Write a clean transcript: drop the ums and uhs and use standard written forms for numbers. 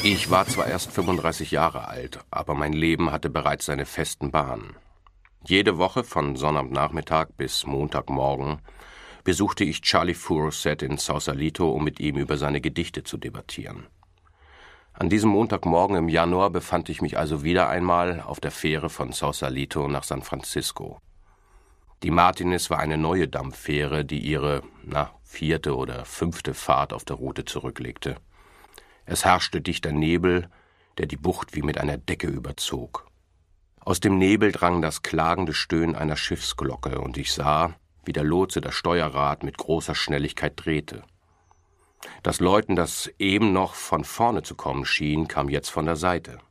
Ich war zwar erst 35 Jahre alt, aber mein Leben hatte bereits seine festen Bahnen. Jede Woche von Sonnabendnachmittag bis Montagmorgen besuchte ich Charlie Furset in Sausalito, um mit ihm über seine Gedichte zu debattieren. An diesem Montagmorgen im Januar befand ich mich also wieder einmal auf der Fähre von Sausalito nach San Francisco. Die Martinez war eine neue Dampffähre, die ihre, 4. oder 5. Fahrt auf der Route zurücklegte. Es herrschte dichter Nebel, der die Bucht wie mit einer Decke überzog. Aus dem Nebel drang das klagende Stöhnen einer Schiffsglocke, und ich sah, wie der Lotse das Steuerrad mit großer Schnelligkeit drehte. Das Läuten, das eben noch von vorne zu kommen schien, kam jetzt von der Seite.